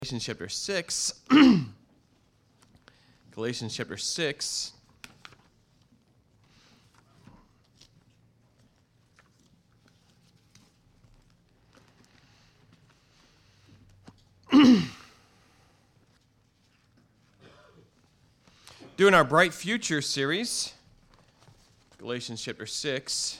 Galatians chapter 6. Galatians chapter 6. Doing our Bright Future series. Galatians chapter 6.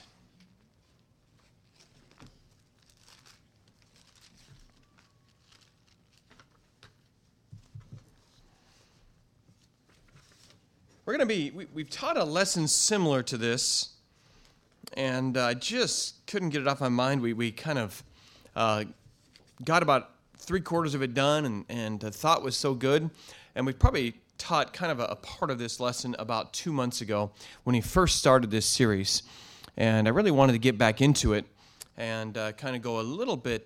We've taught a lesson similar to this, and I just couldn't get it off my mind. We kind of got about 3/4 of it done, and the thought was so good, and we probably taught kind of a part of this lesson about 2 months ago when he first started this series, and I really wanted to get back into it and kind of go a little bit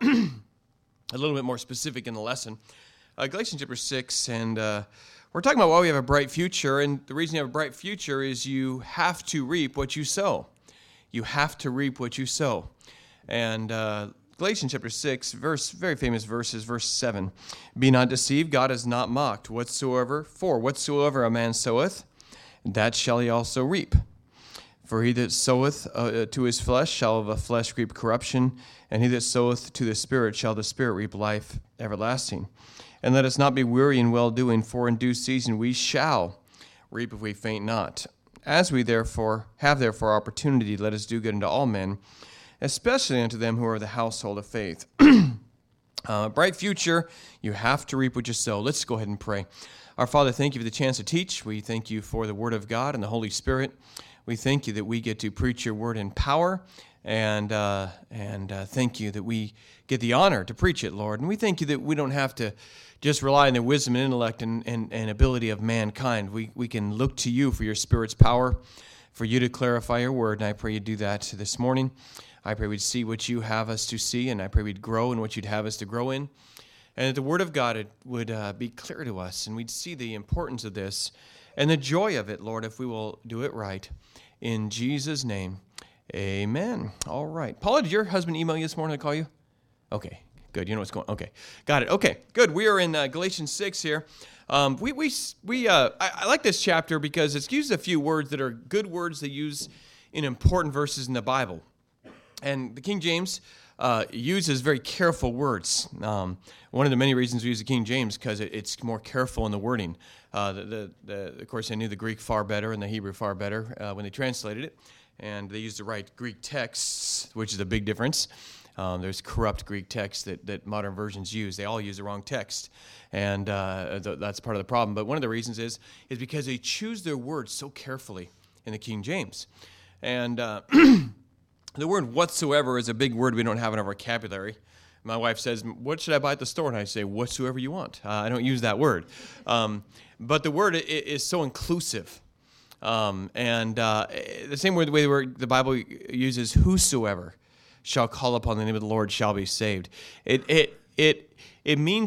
more specific in the lesson. Galatians chapter 6, and we're talking about why we have a bright future, and the reason you have a bright future is you have to reap what you sow. You have to reap what you sow. And Galatians chapter 6, very famous verses, verse 7. Be not deceived, God is not mocked. Whatsoever a man soweth, that shall he also reap. For he that soweth to his flesh shall of the flesh reap corruption, and he that soweth to the Spirit shall the Spirit reap life everlasting. And let us not be weary in well-doing, for in due season we shall reap if we faint not. As we have opportunity, let us do good unto all men, especially unto them who are of the household of faith. Bright future, you have to reap what you sow. Let's go ahead and pray. Our Father, thank you for the chance to teach. We thank you for the Word of God and the Holy Spirit. We thank you that we get to preach your Word in power, and thank you that we get the honor to preach it, Lord. And we thank you that we don't have to just rely on the wisdom and intellect and ability of mankind. We can look to you for your Spirit's power, for you to clarify your Word, and I pray you do that this morning. I pray we'd see what you have us to see, and I pray we'd grow in what you'd have us to grow in, and that the Word of God would be clear to us, and we'd see the importance of this and the joy of it, Lord, if we will do it right. In Jesus' name, amen. All right. Paula, did your husband email you this morning to call you? Okay, good. You know what's going on. Okay, got it. Okay, good. We are in Galatians 6 here. I like this chapter because it's used a few words that are good words they use in important verses in the Bible. And the King James uses very careful words. One of the many reasons we use the King James because it's more careful in the wording. Of course, I knew the Greek far better and the Hebrew far better when they translated it. And they used the right Greek texts, which is a big difference. There's corrupt Greek texts that modern versions use. They all use the wrong text, and that's part of the problem. But one of the reasons is because they choose their words so carefully in the King James. And the word whatsoever is a big word we don't have in our vocabulary. My wife says, what should I buy at the store? And I say, whatsoever you want. I don't use that word. But the word is so inclusive. The same way the Bible uses whosoever shall call upon the name of the Lord shall be saved. It means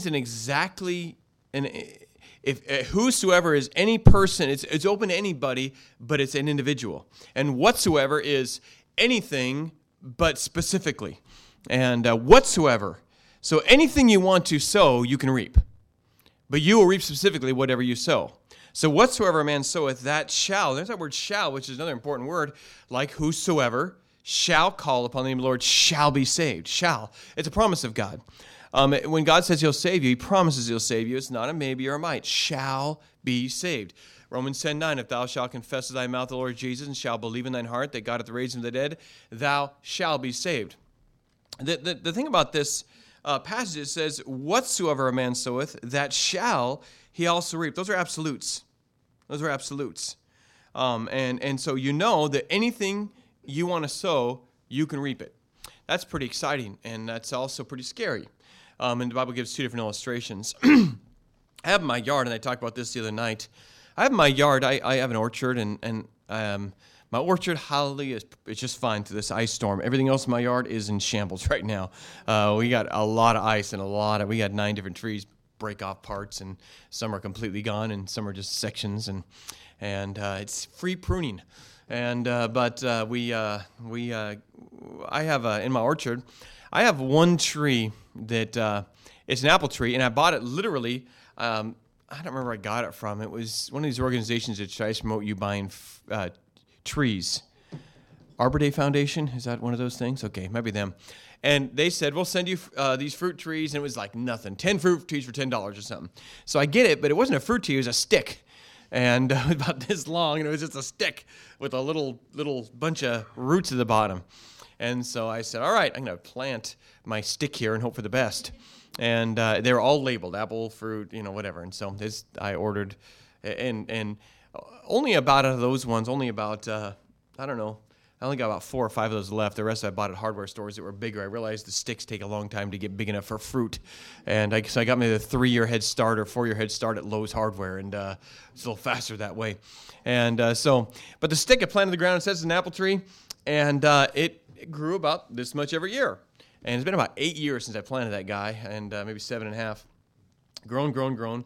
if whosoever is any person, it's open to anybody, but it's an individual. And whatsoever is anything, but specifically. And whatsoever. So anything you want to sow, you can reap. But you will reap specifically whatever you sow. So whatsoever a man soweth, that shall, there's that word shall, which is another important word, like whosoever shall call upon the name of the Lord shall be saved. Shall. It's a promise of God. When God says he'll save you, he promises he'll save you. It's not a maybe or a might. Shall be saved. Romans 10:9, if thou shalt confess with thy mouth the Lord Jesus and shalt believe in thine heart that God hath raised him from the dead, thou shalt be saved. The thing about this passage, it says, whatsoever a man soweth, that shall he also reap. Those are absolutes. Those are absolutes. And so you know that anything you want to sow, you can reap it. That's pretty exciting, and that's also pretty scary. And the Bible gives two different illustrations. I have in my yard, and I talked about this the other night. I have in my yard, I have an orchard, and my orchard, hallelujah, is just fine through this ice storm. Everything else in my yard is in shambles right now. We got a lot of ice and we got 9 different trees break off parts, and some are completely gone, and some are just sections, and it's free pruning. And I have in my orchard, I have one tree that It's an apple tree, and I bought it literally. I don't remember where I got it from. It was one of these organizations that tries to promote you buying trees. Arbor Day Foundation, is that one of those things? Okay, might be them. And they said, we'll send you these fruit trees, and it was like nothing. 10 fruit trees for $10 or something. So I get it, but it wasn't a fruit tree, it was a stick. And about this long, and it was just a stick with a little bunch of roots at the bottom. And so I said, all right, I'm going to plant my stick here and hope for the best. And they were all labeled, apple, fruit, whatever. And so I ordered, and only about out of those ones, only about, I don't know, I only got about 4 or 5 of those left. The rest I bought at hardware stores that were bigger. I realized the sticks take a long time to get big enough for fruit. And so I got maybe a 3-year head start or 4-year head start at Lowe's Hardware, and it's a little faster that way. And but the stick I planted in the ground, it says it's an apple tree, and it grew about this much every year. And it's been about 8 years since I planted that guy, and maybe 7.5. Grown.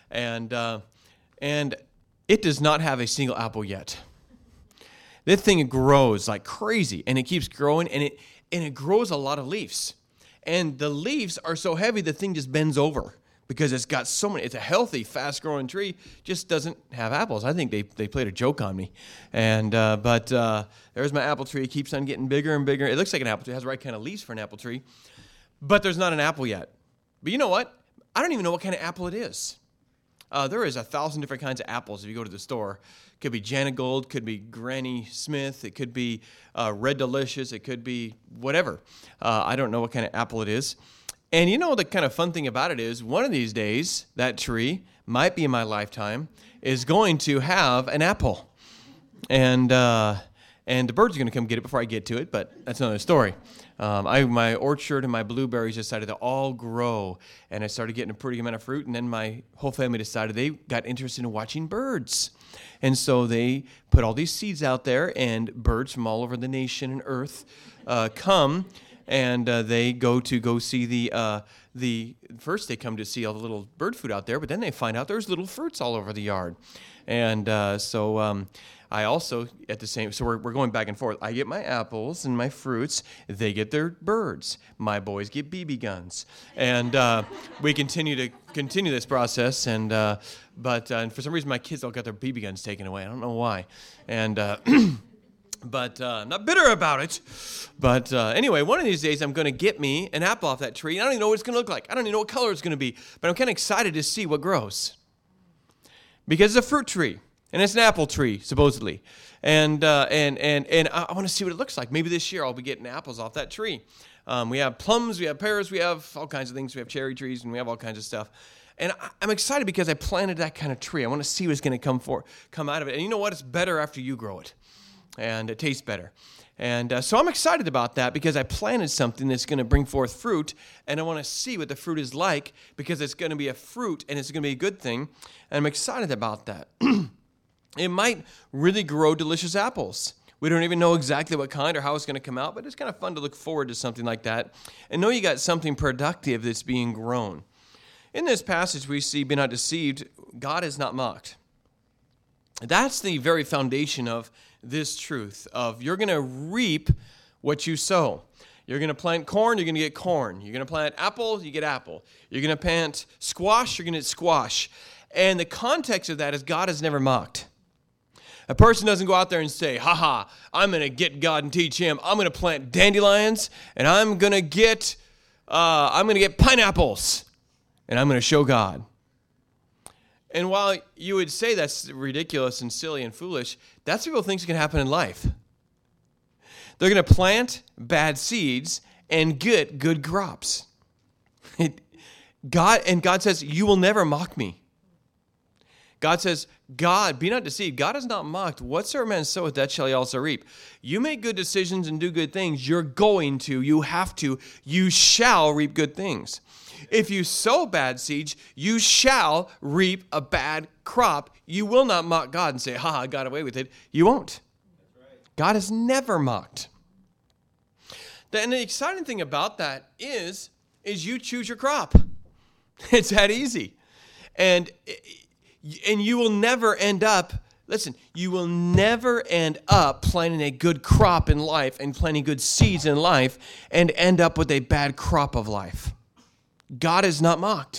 And it does not have a single apple yet. This thing grows like crazy, and it keeps growing, and it grows a lot of leaves. And the leaves are so heavy, the thing just bends over because it's got so many. It's a healthy, fast-growing tree, just doesn't have apples. I think they played a joke on me. And but there's my apple tree. It keeps on getting bigger and bigger. It looks like an apple tree. It has the right kind of leaves for an apple tree, but there's not an apple yet. But you know what? I don't even know what kind of apple it is. There is 1,000 different kinds of apples if you go to the store. It could be Janet Gold, could be Granny Smith, it could be Red Delicious, it could be whatever. I don't know what kind of apple it is. And the kind of fun thing about it is one of these days, that tree, might be in my lifetime, is going to have an apple. And the birds are going to come get it before I get to it, but that's another story. My orchard and my blueberries decided to all grow, and I started getting a pretty amount of fruit, and then my whole family decided they got interested in watching birds. And so they put all these seeds out there, and birds from all over the nation and earth come, and they go see first they come to see all the little bird food out there, but then they find out there's little fruits all over the yard. And I also, so we're going back and forth. I get my apples and my fruits. They get their birds. My boys get BB guns. And we continue this process. And for some reason, my kids all got their BB guns taken away. I don't know why. And but I'm not bitter about it. But anyway, one of these days, I'm going to get me an apple off that tree. And I don't even know what it's going to look like. I don't even know what color it's going to be. But I'm kind of excited to see what grows. Because it's a fruit tree. And it's an apple tree, supposedly. And I want to see what it looks like. Maybe this year I'll be getting apples off that tree. We have plums, we have pears, we have all kinds of things. We have cherry trees, and we have all kinds of stuff. And I'm excited because I planted that kind of tree. I want to see what's going to come out of it. And you know what? It's better after you grow it. And it tastes better. And so I'm excited about that because I planted something that's going to bring forth fruit, and I want to see what the fruit is like because it's going to be a fruit, and it's going to be a good thing. And I'm excited about that. It might really grow delicious apples. We don't even know exactly what kind or how it's going to come out, but it's kind of fun to look forward to something like that and know you got something productive that's being grown. In this passage, we see, be not deceived, God is not mocked. That's the very foundation of this truth of you're going to reap what you sow. You're going to plant corn, you're going to get corn. You're going to plant apple, you get apple. You're going to plant squash, you're going to get squash. And the context of that is God is never mocked. A person doesn't go out there and say, I'm going to get God and teach him. I'm going to plant dandelions, and I'm going to get pineapples, and I'm going to show God. And while you would say that's ridiculous and silly and foolish, that's what people think is going to happen in life. They're going to plant bad seeds and get good crops. God says, you will never mock me. God says, be not deceived. God is not mocked. Whatsoever man soweth, that shall he also reap. You make good decisions and do good things, you shall reap good things. If you sow bad seeds, you shall reap a bad crop. You will not mock God and say, I got away with it. You won't. That's right. God is never mocked. And the exciting thing about that is you choose your crop. It's that easy. And you will never end up, you will never end up planting a good crop in life and planting good seeds in life and end up with a bad crop of life. God is not mocked.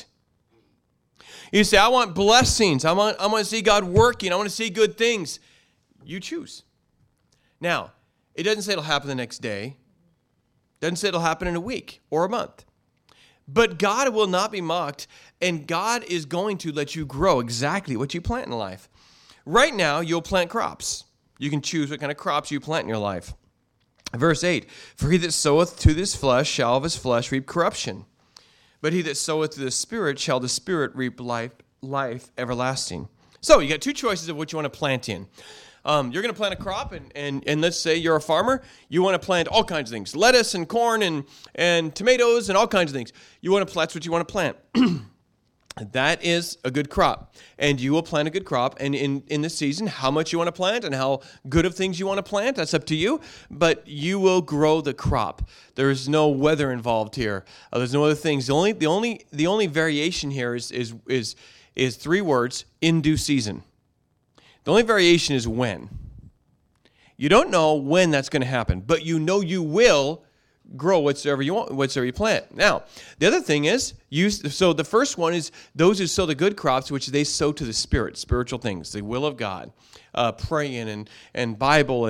You say, I want blessings. I want to see God working. I want to see good things. You choose. Now, it doesn't say it'll happen the next day. It doesn't say it'll happen in a week or a month. But God will not be mocked, and God is going to let you grow exactly what you plant in life. Right now, you'll plant crops. You can choose what kind of crops you plant in your life. Verse 8, for he that soweth to this flesh shall of his flesh reap corruption. But he that soweth to the Spirit shall the Spirit reap life everlasting. So you got two choices of what you want to plant in. You're going to plant a crop, and let's say you're a farmer. You want to plant all kinds of things, lettuce and corn and tomatoes and all kinds of things. That's what you want to plant. That is a good crop, and you will plant a good crop. And in this season, how much you want to plant and how good of things you want to plant, that's up to you. But you will grow the crop. There is no weather involved here. There's no other things. The only variation here is three words: in due season. The only variation is when. You don't know when that's going to happen, but you know you will grow whatsoever you want, whatsoever you plant. Now, the other thing is, so the first one is those who sow the good crops, which they sow to the Spirit, spiritual things, the will of God, praying and Bible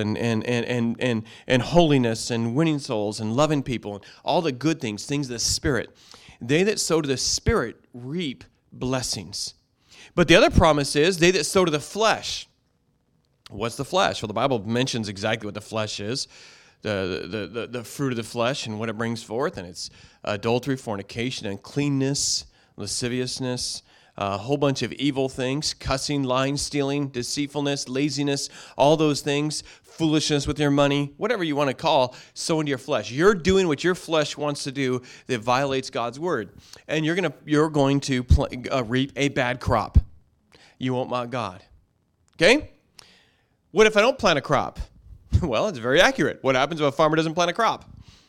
and holiness and winning souls and loving people and all the good things of the Spirit. They that sow to the Spirit reap blessings. But the other promise is they that sow to the flesh. What's the flesh? Well, the Bible mentions exactly what the flesh is. The fruit of the flesh and what it brings forth, and it's adultery, fornication, uncleanness, lasciviousness, a whole bunch of evil things, cussing, lying, stealing, deceitfulness, laziness, all those things, foolishness with your money, whatever you want to call, sow into your flesh. You're doing what your flesh wants to do that violates God's word, and you're going to reap a bad crop. You won't mock God. Okay? What if I don't plant a crop? Well, it's very accurate. What happens if a farmer doesn't plant a crop?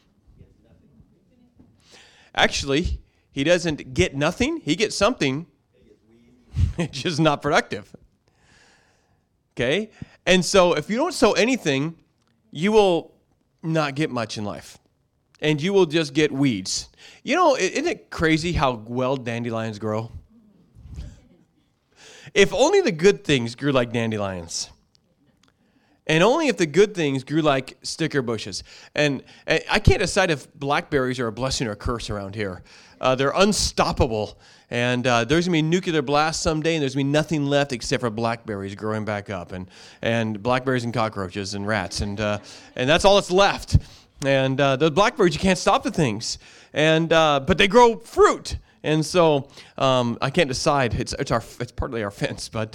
Actually, he doesn't get nothing. He gets something. It's just not productive. Okay? And so if you don't sow anything, you will not get much in life. And you will just get weeds. You know, isn't it crazy how well dandelions grow? If only the good things grew like dandelions. And only if the good things grew like sticker bushes. And I can't decide if blackberries are a blessing or a curse around here. They're unstoppable. And there's going to be nuclear blast someday, and there's going to be nothing left except for blackberries growing back up. And blackberries and cockroaches and rats. And that's all that's left. And the blackberries, you can't stop the things. But they grow fruit. And so I can't decide. It's partly our fence, but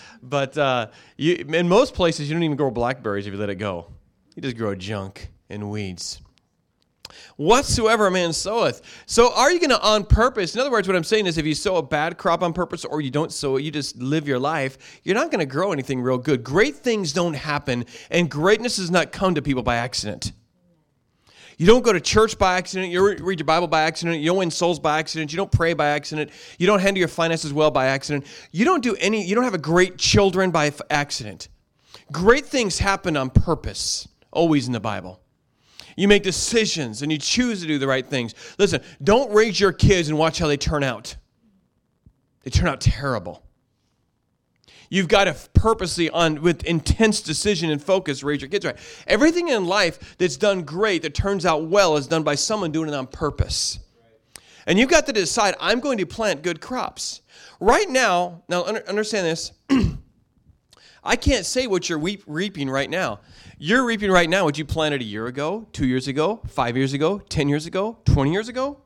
in most places you don't even grow blackberries if you let it go. You just grow junk and weeds. Whatsoever a man soweth. So are you going to on purpose? In other words, what I'm saying is if you sow a bad crop on purpose or you don't sow it, you just live your life, you're not going to grow anything real good. Great things don't happen, and greatness does not come to people by accident. You don't go to church by accident. You don't read your Bible by accident. You don't win souls by accident. You don't pray by accident. You don't handle your finances well by accident. You don't have a great children by accident. Great things happen on purpose, always in the Bible. You make decisions and you choose to do the right things. Listen, don't raise your kids and watch how they turn out. They turn out terrible. You've got to purposely, with intense decision and focus, raise your kids right. Everything in life that's done great, that turns out well, is done by someone doing it on purpose. And you've got to decide, I'm going to plant good crops. Right now understand this, I can't say what you're reaping right now. You're reaping right now what you planted a year ago, 2 years ago, 5 years ago, 10 years ago, 20 years ago.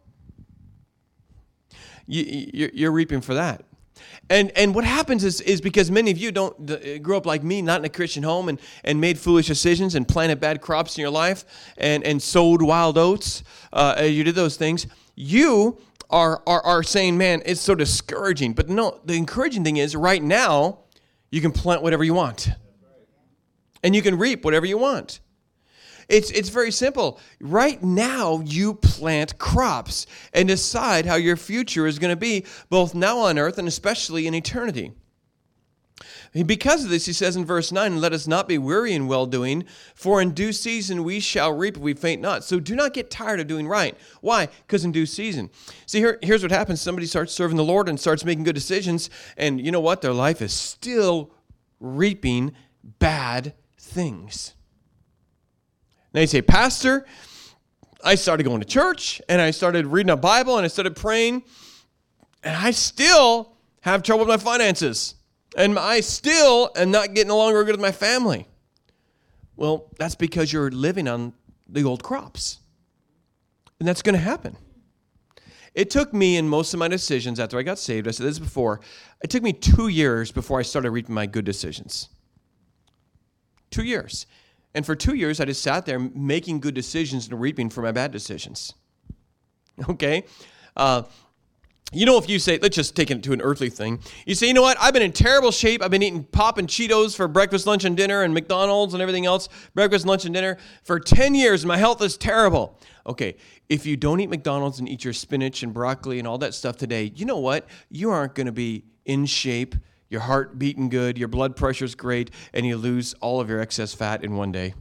You're reaping for that. And what happens is because many of you don't grow up like me, not in a Christian home, and made foolish decisions and planted bad crops in your life and sowed wild oats. You did those things. You are saying, man, it's so discouraging. But no, the encouraging thing is right now you can plant whatever you want. And you can reap whatever you want. It's very simple. Right now, you plant crops and decide how your future is going to be, both now on earth and especially in eternity. Because of this, he says in verse 9, let us not be weary in well-doing, for in due season we shall reap if we faint not. So do not get tired of doing right. Why? Because in due season. See, here's what happens. Somebody starts serving the Lord and starts making good decisions, and you know what? Their life is still reaping bad things. Now you say, Pastor, I started going to church, and I started reading a Bible, and I started praying, and I still have trouble with my finances. And I still am not getting along real good with my family. Well, that's because you're living on the old crops. And that's going to happen. It took me in most of my decisions after I got saved, I said this before, it took me 2 years before I started reaping my good decisions. 2 years. And for 2 years, I just sat there making good decisions and reaping for my bad decisions. Okay? You know, if you say, let's just take it to an earthly thing. You say, you know what? I've been in terrible shape. I've been eating Pop and Cheetos for breakfast, lunch, and dinner, and McDonald's and everything else, breakfast, lunch, and dinner, for 10 years, and my health is terrible. Okay, if you don't eat McDonald's and eat your spinach and broccoli and all that stuff today, you know what? You aren't going to be in shape, your heart beating good, your blood pressure's great, and you lose all of your excess fat in one day.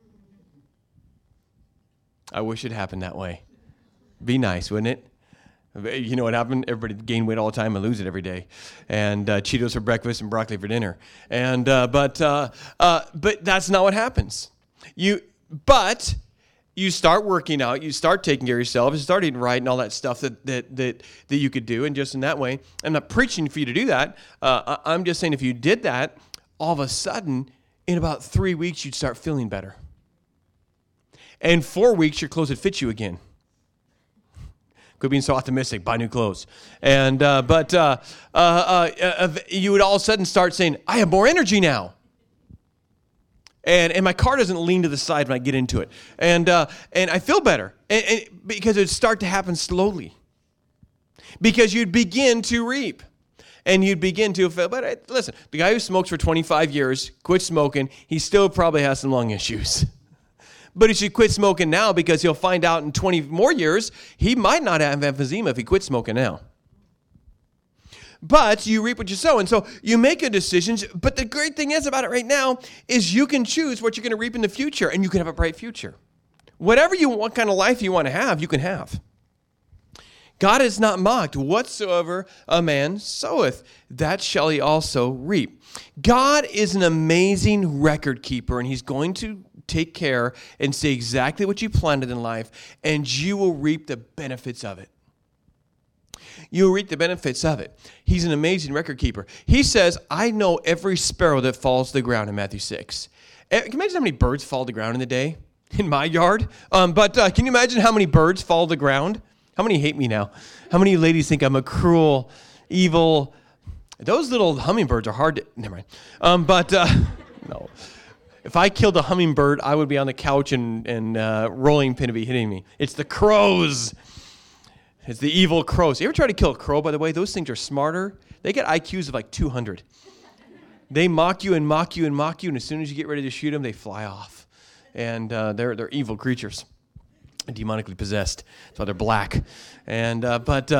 I wish it happened that way. Be nice, wouldn't it? You know what happened? Everybody gain weight all the time and lose it every day, and Cheetos for breakfast and broccoli for dinner. And but that's not what happens. But you start working out, you start taking care of yourself, you start eating right, and all that stuff that you could do, and just in that way. I'm not preaching for you to do that. I'm just saying if you did that, all of a sudden, in about 3 weeks, you'd start feeling better. And 4 weeks, your clothes would fit you again. Quit being so optimistic. Buy new clothes. And but you would all of a sudden start saying, I have more energy now. And my car doesn't lean to the side when I get into it. And I feel better. And because it would start to happen slowly. Because you'd begin to reap. And you'd begin to feel better. Listen, the guy who smokes for 25 years, quit smoking, he still probably has some lung issues. But he should quit smoking now because he'll find out in 20 more years he might not have emphysema if he quits smoking now. But you reap what you sow. And so you make good decisions. But the great thing is about it right now is you can choose what you're going to reap in the future, and you can have a bright future. Whatever you want, what kind of life you want to have, you can have. God is not mocked. Whatsoever a man soweth, that shall he also reap. God is an amazing record keeper, and he's going to take care and say exactly what you planted in life, and you will reap the benefits of it. You'll reap the benefits of it. He's an amazing record keeper. He says, I know every sparrow that falls to the ground in Matthew 6. Can you imagine how many birds fall to the ground in the day? In my yard? But can you imagine how many birds fall to the ground? How many hate me now? How many ladies think I'm a cruel, evil... Those little hummingbirds are hard to... Never mind. No. If I killed a hummingbird, I would be on the couch and rolling pin would be hitting me. It's the crows. It's the evil crows. You ever try to kill a crow, by the way? Those things are smarter. They get IQs of like 200. They mock you and mock you and mock you, and as soon as you get ready to shoot them, they fly off. And they're evil creatures, demonically possessed. That's why they're black. And but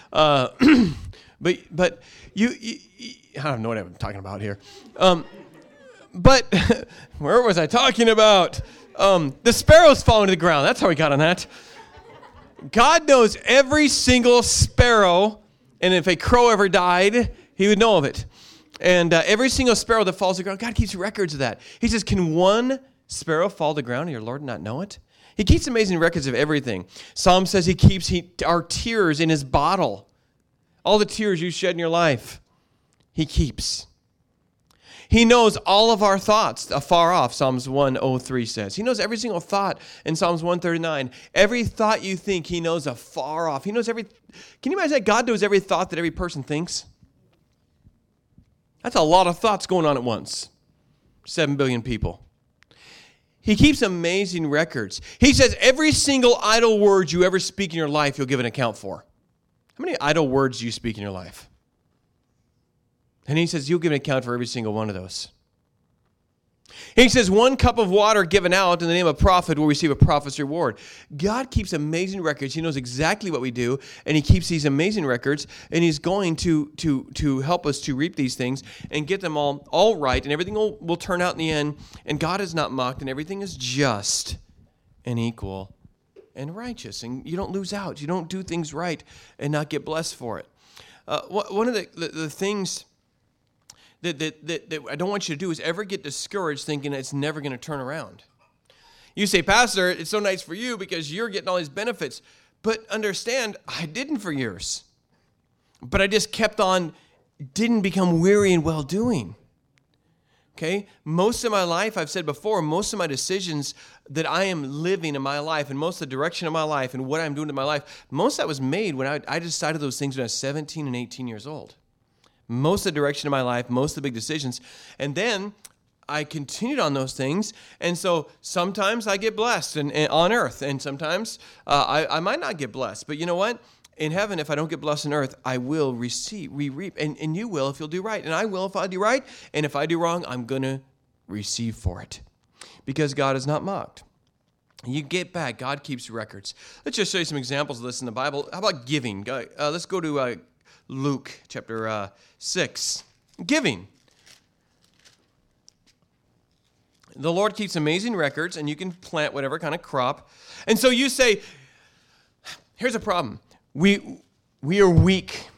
you I don't know what I'm talking about here. But where was I talking about? The sparrows falling to the ground. That's how we got on that. God knows every single sparrow, and if a crow ever died, he would know of it. And every single sparrow that falls to the ground, God keeps records of that. He says, can one sparrow fall to the ground and your Lord not know it? He keeps amazing records of everything. Psalm says he keeps our tears in his bottle. All the tears you shed in your life, he keeps. He knows all of our thoughts afar off, Psalms 103 says. He knows every single thought in Psalms 139. Every thought you think, he knows afar off. He knows every... Can you imagine that God knows every thought that every person thinks? That's a lot of thoughts going on at once. 7 billion people. He keeps amazing records. He says every single idle word you ever speak in your life, you'll give an account for. How many idle words do you speak in your life? And he says you'll give an account for every single one of those. He says, one cup of water given out in the name of a prophet will receive a prophet's reward. God keeps amazing records. He knows exactly what we do, and he keeps these amazing records, and he's going to help us to reap these things and get them all right, and everything will turn out in the end, and God is not mocked, and everything is just and equal and righteous, and you don't lose out. You don't do things right and not get blessed for it. One of the things that I don't want you to do is ever get discouraged thinking it's never going to turn around. You say, Pastor, it's so nice for you because you're getting all these benefits. But understand, I didn't for years. But I just kept on, didn't become weary in well-doing. Okay? Most of my life, I've said before, most of my decisions that I am living in my life and most of the direction of my life and what I'm doing in my life, most of that was made when I decided those things when I was 17 and 18 years old. Most of the direction of my life, most of the big decisions. And then I continued on those things. And so sometimes I get blessed and on earth. And sometimes I might not get blessed. But you know what? In heaven, if I don't get blessed on earth, I will reap. And you will if you'll do right. And I will if I do right. And if I do wrong, I'm going to receive for it. Because God is not mocked. You get back. God keeps records. Let's just show you some examples of this in the Bible. How about giving? Let's go to Luke chapter 6. Giving. The Lord keeps amazing records, and you can plant whatever kind of crop. And so you say, here's a problem. We are weak,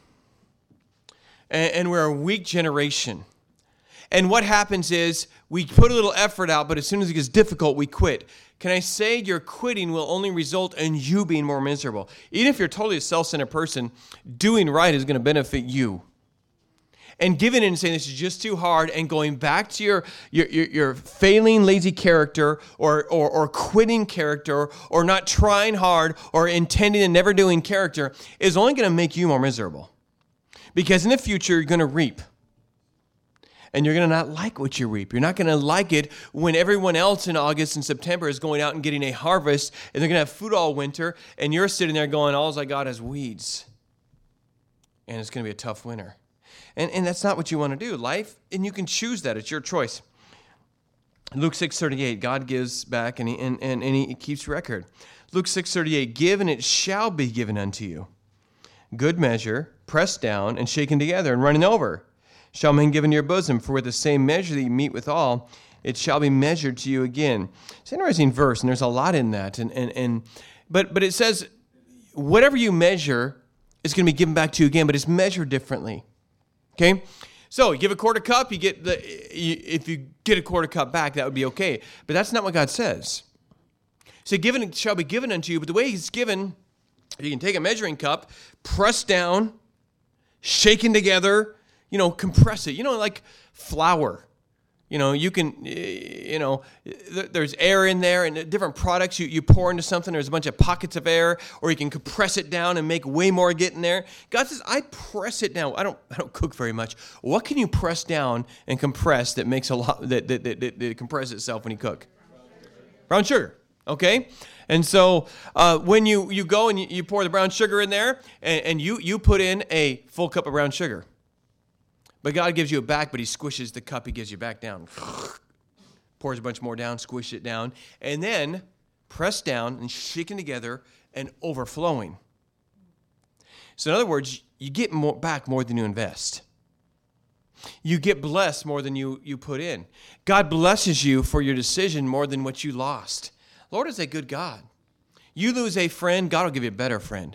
and we're a weak generation. And what happens is we put a little effort out, but as soon as it gets difficult, we quit. Can I say your quitting will only result in you being more miserable? Even if you're totally a self-centered person, doing right is going to benefit you. And giving in and saying this is just too hard and going back to your failing, lazy character or quitting character or not trying hard or intending and never doing character is only going to make you more miserable. Because in the future, you're going to reap. And you're going to not like what you reap. You're not going to like it when everyone else in August and September is going out and getting a harvest, and they're going to have food all winter, and you're sitting there going, all I got is weeds. And it's going to be a tough winter. And that's not what you want to do. Life, and you can choose that. It's your choice. Luke 6:38, God gives back, and he keeps record. Luke 6:38, give, and it shall be given unto you. Good measure, pressed down, and shaken together, and running over. Shall men give into your bosom, for with the same measure that you meet withal, it shall be measured to you again. It's an interesting verse, and there's a lot in that. But it says, whatever you measure is going to be given back to you again, but it's measured differently. Okay? So you give a quarter cup, if you get a quarter cup back, that would be okay. But that's not what God says. So given it shall be given unto you, but the way he's given, you can take a measuring cup, press down, shaken together, compress it. Like flour. You can, there's air in there and different products you pour into something. There's a bunch of pockets of air, or you can compress it down and make way more get in there. God says, I press it down. I don't cook very much. What can you press down and compress that makes a lot, that compresses itself when you cook? Brown sugar. Okay? And so when you go and you pour the brown sugar in there and you put in a full cup of brown sugar. But God gives you it back, but he squishes the cup he gives you back down. Pours a bunch more down, squish it down, and then pressed down and shaken together and overflowing. So in other words, you get back more than you invest. You get blessed more than you put in. God blesses you for your decision more than what you lost. Lord is a good God. You lose a friend, God will give you a better friend.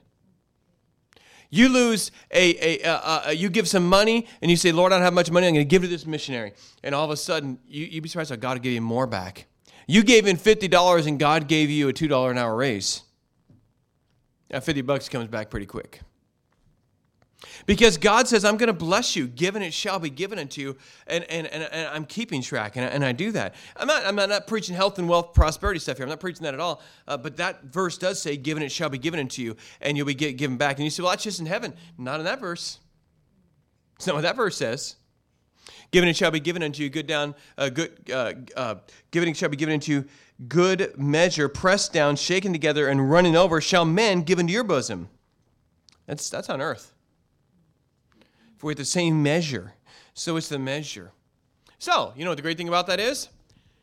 You lose you give some money and you say, Lord, I don't have much money. I'm going to give to this missionary. And all of a sudden, you'd be surprised how God will give you more back. You gave in $50 and God gave you a $2 an hour raise. Now, $50 comes back pretty quick. Because God says, I'm going to bless you. Given it shall be given unto you. And I'm keeping track, and I do that. I'm not preaching health and wealth prosperity stuff here. I'm not preaching that at all. But that verse does say, given it shall be given unto you, and you'll be given back. And you say, well, that's just in heaven. Not in that verse. It's not what that verse says. Given it shall be given unto you, given it shall be given unto you, good measure, pressed down, shaken together, and running over, shall men give into your bosom. That's on earth. For with the same measure, so it's the measure. So, you know what the great thing about that is?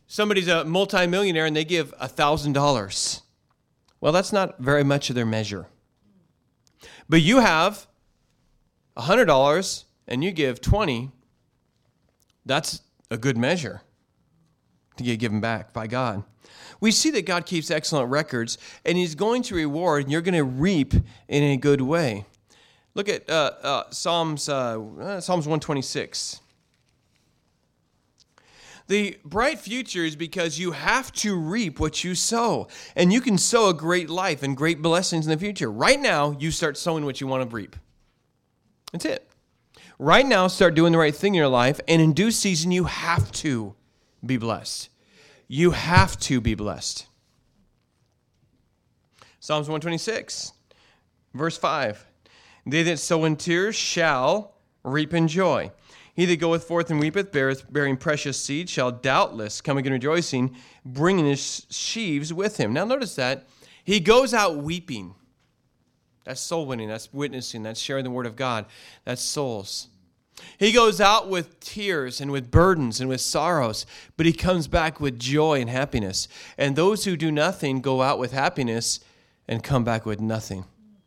Somebody's a multimillionaire and they give $1,000. Well, that's not very much of their measure. But you have $100 and you give 20. That's a good measure to get given back by God. We see that God keeps excellent records, and he's going to reward, and you're going to reap in a good way. Look at Psalms 126. The bright future is because you have to reap what you sow, and you can sow a great life and great blessings in the future. Right now, you start sowing what you want to reap. That's it. Right now, start doing the right thing in your life, and in due season, you have to be blessed. You have to be blessed. Psalms 126, verse 5. They that sow in tears shall reap in joy. He that goeth forth and weepeth, bearing precious seed, shall doubtless come again rejoicing, bringing his sheaves with him. Now notice that. He goes out weeping. That's soul winning. That's witnessing. That's sharing the word of God. That's souls. He goes out with tears and with burdens and with sorrows, but he comes back with joy and happiness. And those who do nothing go out with happiness and come back with nothing.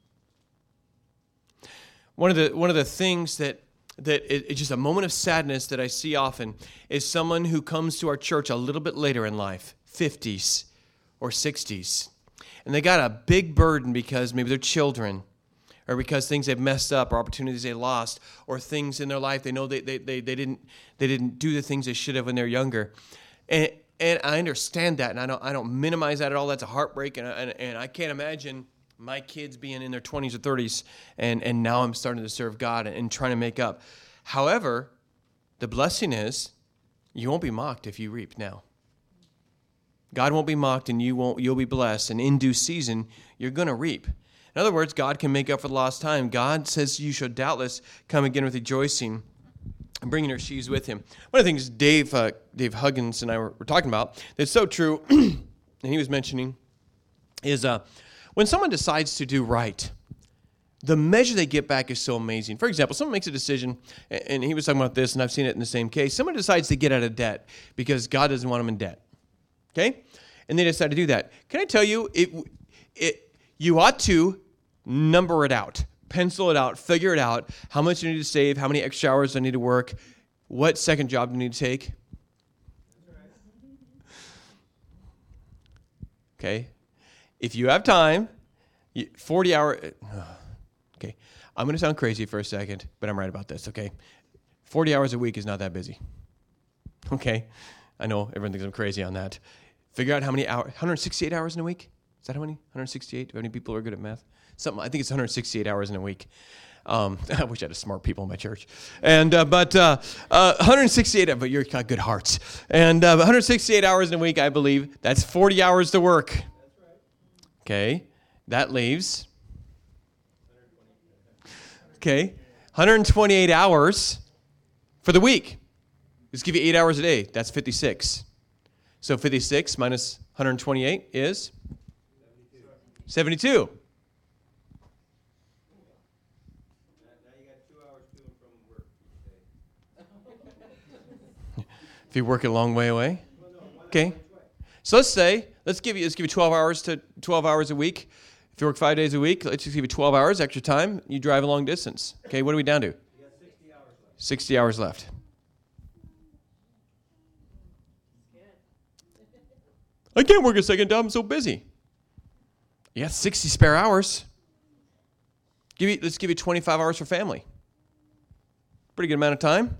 One of the things that it's just a moment of sadness that I see often is someone who comes to our church a little bit later in life, 50s or 60s, and they got a big burden because maybe their children, or because things they've messed up, or opportunities they lost, or things in their life they know they didn't do the things they should have when they're younger, and I understand that, and I don't minimize that at all. That's a heartbreak, and I can't imagine my kids being in their 20s or 30s, and now I'm starting to serve God and trying to make up. However, the blessing is you won't be mocked if you reap now. God won't be mocked, and you'll be blessed, and in due season you're going to reap. In other words, God can make up for the lost time. God says you shall doubtless come again with rejoicing and bringing your sheaves with him. One of the things Dave Huggins and I were talking about that's so true, and he was mentioning, is when someone decides to do right, the measure they get back is so amazing. For example, someone makes a decision, and he was talking about this, and I've seen it in the same case. Someone decides to get out of debt because God doesn't want them in debt. Okay? And they decide to do that. Can I tell you, you ought to number it out, pencil it out, figure it out, how much you need to save, how many extra hours I need to work, what second job do you need to take. Okay? If you have time, 40 hours, okay, I'm going to sound crazy for a second, but I'm right about this, okay? 40 hours a week is not that busy, okay? I know everyone thinks I'm crazy on that. Figure out how many hours, 168 hours in a week? Is that how many? 168? Do any people are good at math? I think it's 168 hours in a week. I wish I had smart people in my church. And but 168, but you're got good hearts. And 168 hours in a week, I believe, that's 40 hours to work. Okay, that leaves, 128 hours for the week. Let's give you 8 hours a day. That's 56. So 56 minus 128 is 72. Now you got 2 hours to and from work each day. If you work a long way away. Okay. So let's give you 12 hours a week. If you work 5 days a week, let's just give you 12 hours extra time. You drive a long distance. Okay, what are we down to? You got 60 hours left. 60 hours left. I can't work a second job. I'm so busy. You got 60 spare hours. Let's give you 25 hours for family. Pretty good amount of time.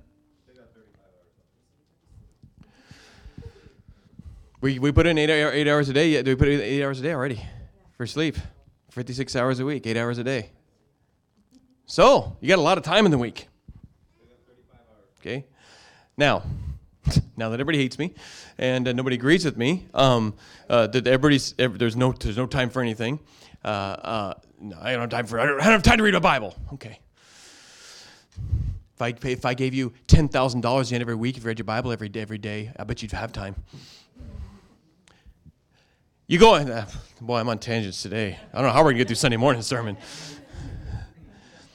We put in 8 hours a day. Yeah, we put in 8 hours a day already for sleep. 56 hours a week, 8 hours a day. So you got a lot of time in the week. Okay. Now that everybody hates me and nobody agrees with me, that there's no time for anything. No, I don't have time to read a Bible. Okay. If I gave you $10,000 at the end of every week, if you read your Bible every day, I bet you'd have time. You go, boy, I'm on tangents today. I don't know how we're going to get through Sunday morning sermon.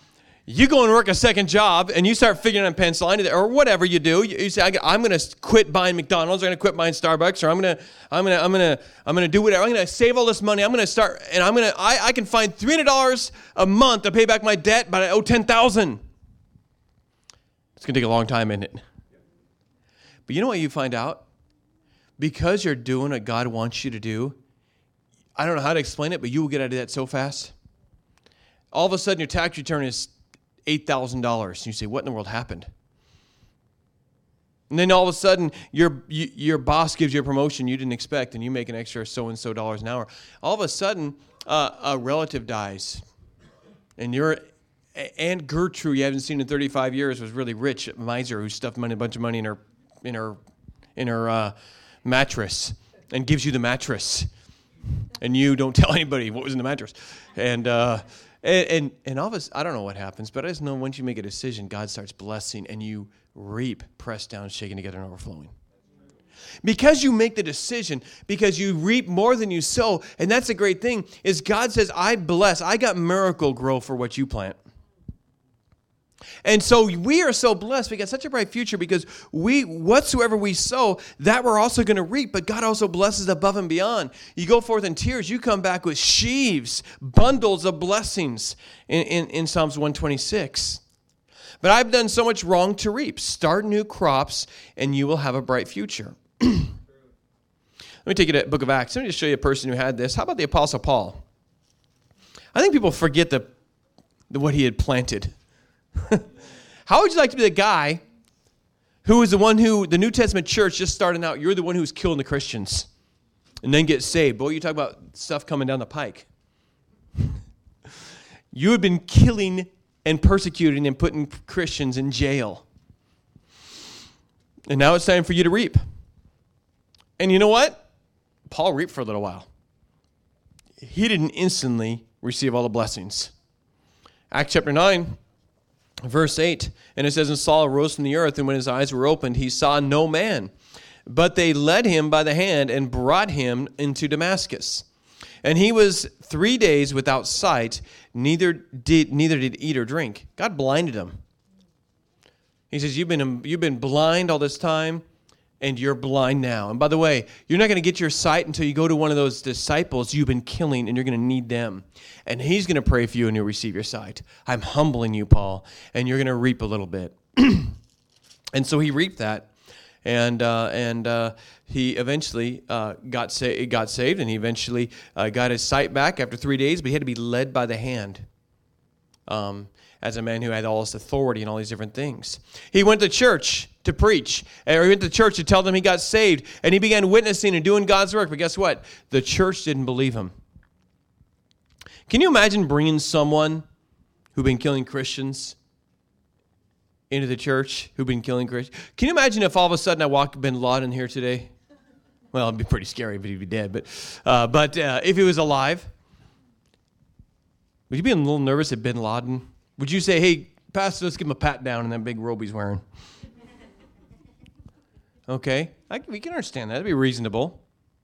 You go and work a second job, and you start figuring out Pennsylvania or whatever you do. You say, "I'm going to quit buying McDonald's. I'm going to quit buying Starbucks, or I'm going to do whatever. I'm going to save all this money. I'm going to start, and I can find $300 a month to pay back my debt, but I owe $10,000. It's going to take a long time, isn't it? But you know what you find out? Because you're doing what God wants you to do, I don't know how to explain it, but you will get out of that so fast. All of a sudden, your tax return is $8,000. And you say, what in the world happened? And then all of a sudden, your boss gives you a promotion you didn't expect, and you make an extra so-and-so dollars an hour. All of a sudden, a relative dies. And your Aunt Gertrude, you haven't seen in 35 years, was really rich, a miser who stuffed a bunch of money in her mattress and gives you the mattress. And you don't tell anybody what was in the mattress. And all of us, I don't know what happens, but I just know once you make a decision, God starts blessing, and you reap, pressed down, shaken together, and overflowing. Because you make the decision, because you reap more than you sow, and that's a great thing, is God says, I bless, I got miracle grow for what you plant. And so we are so blessed. We got such a bright future because whatsoever we sow, that we're also going to reap. But God also blesses above and beyond. You go forth in tears, you come back with sheaves, bundles of blessings in Psalms 126. But I've done so much wrong to reap. Start new crops, and you will have a bright future. Let me take you to the book of Acts. Let me just show you a person who had this. How about the Apostle Paul? I think people forget what he had planted. How would you like to be the guy who was the one who, the New Testament church just starting out, you're the one who's killing the Christians and then get saved? Boy, you talk about stuff coming down the pike. You had been killing and persecuting and putting Christians in jail. And now it's time for you to reap. And you know what? Paul reaped for a little while. He didn't instantly receive all the blessings. Acts chapter 9. Verse 8, and it says, and Saul arose from the earth, and when his eyes were opened, he saw no man. But they led him by the hand and brought him into Damascus. And he was 3 days without sight, neither did eat or drink. God blinded him. He says, you've been blind all this time, and you're blind now. And by the way, you're not going to get your sight until you go to one of those disciples you've been killing, and you're going to need them. And he's going to pray for you, and you'll receive your sight. I'm humbling you, Paul, and you're going to reap a little bit. And so he reaped that, and he eventually got saved, and he eventually got his sight back after 3 days, but he had to be led by the hand. As a man who had all this authority and all these different things. He went to church to preach, or he went to church to tell them he got saved, and he began witnessing and doing God's work. But guess what? The church didn't believe him. Can you imagine bringing someone who'd been killing Christians into the church, who'd been killing Christians? Can you imagine if all of a sudden I walked bin Laden here today? Well, it'd be pretty scary if he'd be dead, but if he was alive, would you be a little nervous at bin Laden? Would you say, hey, Pastor, let's give him a pat down in that big robe he's wearing? Okay, we can understand that. It'd be reasonable.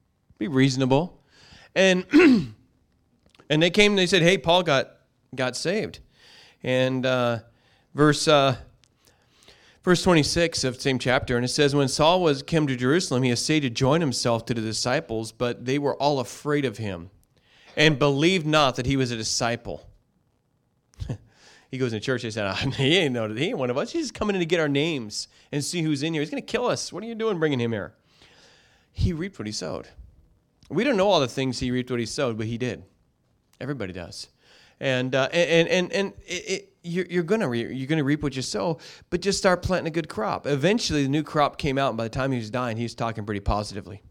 And and they came and they said, hey, Paul got saved. And verse 26 of the same chapter, and it says, when Saul came to Jerusalem, he essayed to join himself to the disciples, but they were all afraid of him and believed not that he was a disciple. He goes into church, they said, he ain't one of us. He's just coming in to get our names and see who's in here. He's going to kill us. What are you doing bringing him here? He reaped what he sowed. We don't know all the things he reaped what he sowed, but he did. Everybody does. And you're going to reap what you sow, but just start planting a good crop. Eventually, the new crop came out, and by the time he was dying, he was talking pretty positively.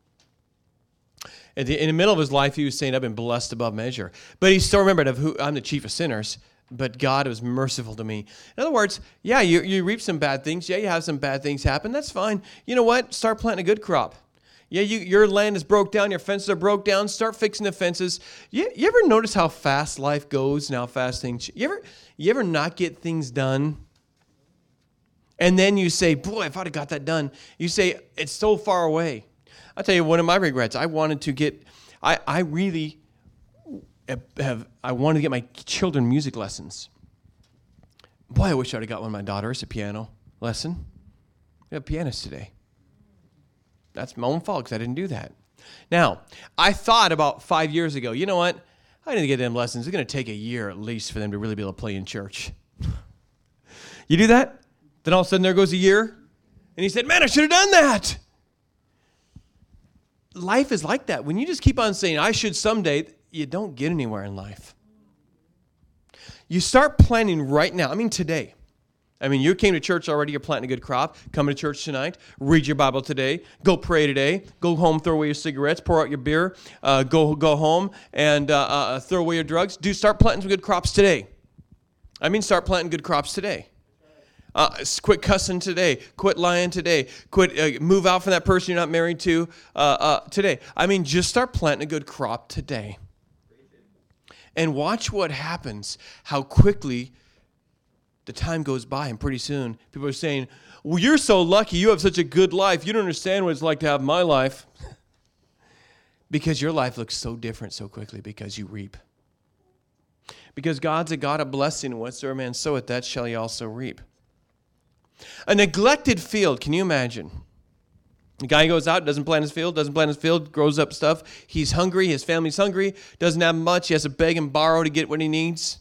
In the middle of his life, he was saying, I've been blessed above measure. But he still remembered I'm the chief of sinners, but God was merciful to me. In other words, yeah, you reap some bad things. Yeah, you have some bad things happen. That's fine. You know what? Start planting a good crop. Yeah, your land is broke down. Your fences are broke down. Start fixing the fences. You ever notice how fast life goes and how fast things... You ever not get things done? And then you say, boy, if I'd have got that done. You say, it's so far away. I'll tell you one of my regrets. I wanted to get... I wanted to get my children music lessons. Boy, I wish I'd have got one of my daughters a piano lesson. We have pianists today. That's my own fault because I didn't do that. Now, I thought about 5 years ago, you know what? I need to get them lessons. It's going to take a year at least for them to really be able to play in church. You do that? Then all of a sudden there goes a year. And he said, man, I should have done that. Life is like that. When you just keep on saying, I should someday, you don't get anywhere in life. You start planning right now. I mean, today. I mean, you came to church already. You're planting a good crop. Come to church tonight. Read your Bible today. Go pray today. Go home, throw away your cigarettes. Pour out your beer. Go home and throw away your drugs. Start planting some good crops today. I mean, start planting good crops today. Quit cussing today. Quit lying today. Quit move out from that person you're not married to today. I mean, just start planting a good crop today. And watch what happens, how quickly the time goes by, and pretty soon people are saying, well, you're so lucky. You have such a good life. You don't understand what it's like to have my life. Because your life looks so different so quickly because you reap. Because God's a God of blessing, and whatsoever man soweth, that shall he also reap. A neglected field, can you imagine? The guy goes out, doesn't plant his field, grows up stuff. He's hungry, his family's hungry, doesn't have much. He has to beg and borrow to get what he needs.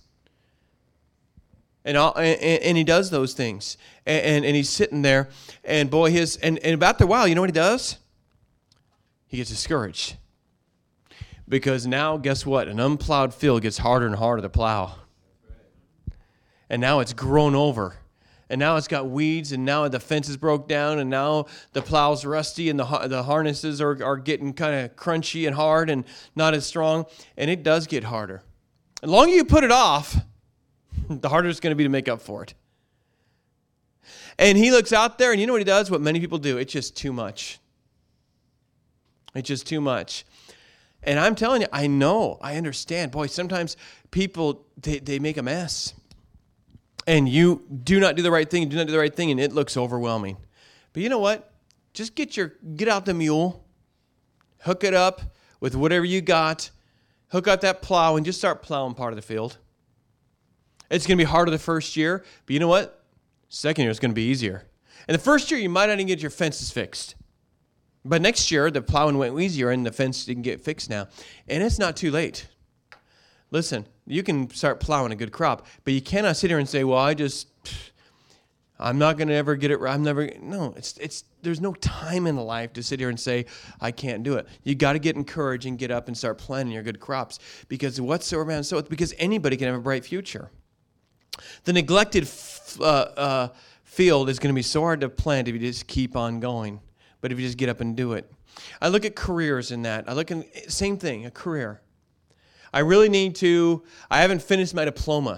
And he does those things. And he's sitting there, and boy, and about the while, you know what he does? He gets discouraged. Because now, guess what? An unplowed field gets harder and harder to plow. And now it's grown over. And now it's got weeds, and now the fences broke down, and now the plow's rusty, and the harnesses are getting kind of crunchy and hard and not as strong. And it does get harder. The longer you put it off, the harder it's going to be to make up for it. And he looks out there, and you know what he does? What many people do. It's just too much. It's just too much. And I'm telling you, I know, I understand. Boy, sometimes people, they make a mess. And you do not do the right thing, and it looks overwhelming. But you know what? Just get out the mule, hook it up with whatever you got, hook out that plow, and just start plowing part of the field. It's going to be harder the first year, but you know what? Second year, it's going to be easier. And the first year, you might not even get your fences fixed. But next year, the plowing went easier, and the fence can get fixed now. And it's not too late. Listen, you can start plowing a good crop, but you cannot sit here and say, well, I'm not going to ever get it right. No, there's no time in life to sit here and say, I can't do it. You got to get encouraged and get up and start planting your good crops, because whatsoever man soweth, because anybody can have a bright future. The neglected field is going to be so hard to plant if you just keep on going, but if you just get up and do it. I look at careers in that. I look at, same thing, a career. I haven't finished my diploma.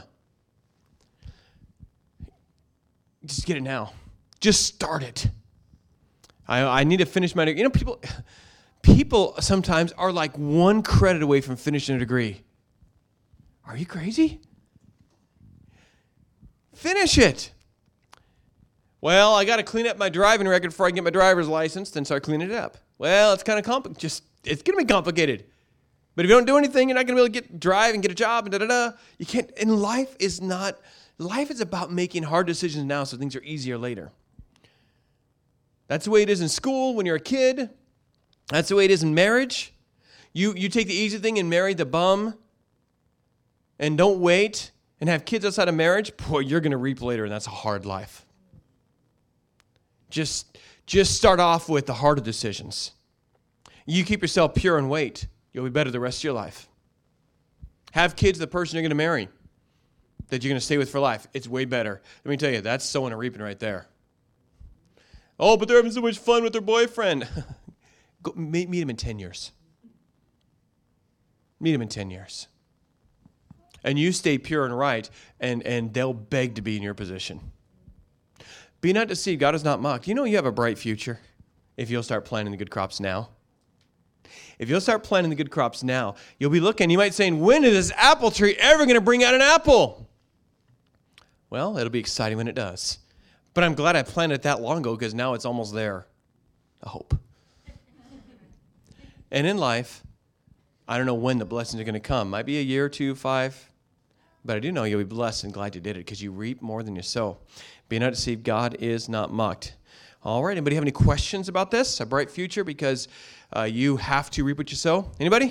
Just get it now. Just start it. I need to finish my degree. You know, people sometimes are like one credit away from finishing a degree. Are you crazy? Finish it. Well, I got to clean up my driving record before I get my driver's license, then start cleaning it up. Well, it's kind of complicated. It's going to be complicated. But if you don't do anything, you're not going to be able to drive and get a job and da-da-da. You can't. And life is about making hard decisions now so things are easier later. That's the way it is in school when you're a kid. That's the way it is in marriage. You take the easy thing and marry the bum and don't wait and have kids outside of marriage. Boy, you're going to reap later, and that's a hard life. Just start off with the harder decisions. You keep yourself pure and wait. You'll be better the rest of your life. Have kids the person you're going to marry that you're going to stay with for life. It's way better. Let me tell you, that's sowing and reaping right there. Oh, but they're having so much fun with their boyfriend. Go, meet him in 10 years. Meet him in 10 years. And you stay pure and right, and they'll beg to be in your position. Be not deceived. God is not mocked. You know you have a bright future if you'll start planting the good crops now. If you'll start planting the good crops now, you'll be looking, you might say, when is this apple tree ever going to bring out an apple? Well, it'll be exciting when it does. But I'm glad I planted it that long ago, because now it's almost there. I hope. And in life, I don't know when the blessings are going to come. Might be a year, 2, 5. But I do know you'll be blessed and glad you did it because you reap more than you sow. Be not deceived, God is not mocked. All right, anybody have any questions about this? A bright future because you have to reap what you sow? Anybody?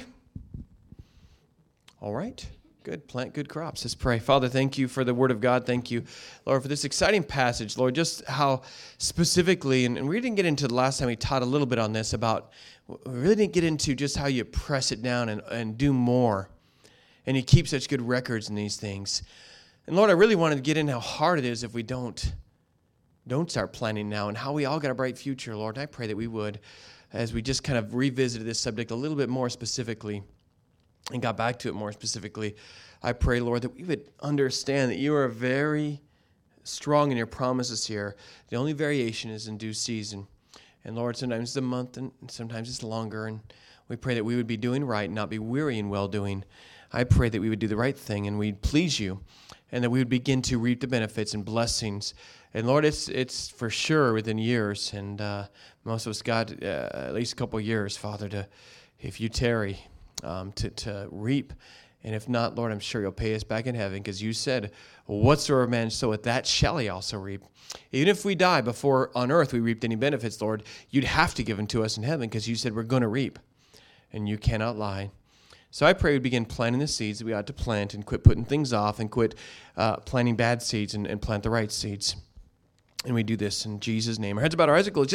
All right. Good. Plant good crops. Let's pray. Father, thank you for the word of God. Thank you, Lord, for this exciting passage. Lord, just how specifically, and we didn't get into the last time we taught a little bit on this about, we really didn't get into just how you press it down and do more. And you keep such good records in these things. And Lord, I really wanted to get in how hard it is if we don't start planning now and how we all got a bright future, Lord. And I pray that we would, as we just kind of revisited this subject a little bit more specifically, and got back to it more specifically, I pray, Lord, that we would understand that you are very strong in your promises here. The only variation is in due season. And Lord, sometimes it's a month and sometimes it's longer. And we pray that we would be doing right and not be weary in well-doing. I pray that we would do the right thing and we'd please you and that we would begin to reap the benefits and blessings. And Lord, it's for sure within years. And most of us got at least a couple of years, Father, to, if you tarry, to reap. And if not, Lord, I'm sure you'll pay us back in heaven because you said, whatsoever man soweth, that shall he also reap. Even if we die before on earth we reaped any benefits, Lord, you'd have to give them to us in heaven because you said we're going to reap. And you cannot lie. So I pray we begin planting the seeds that we ought to plant and quit putting things off and quit planting bad seeds and plant the right seeds. And we do this in Jesus' name. Our heads about our eyes are closed.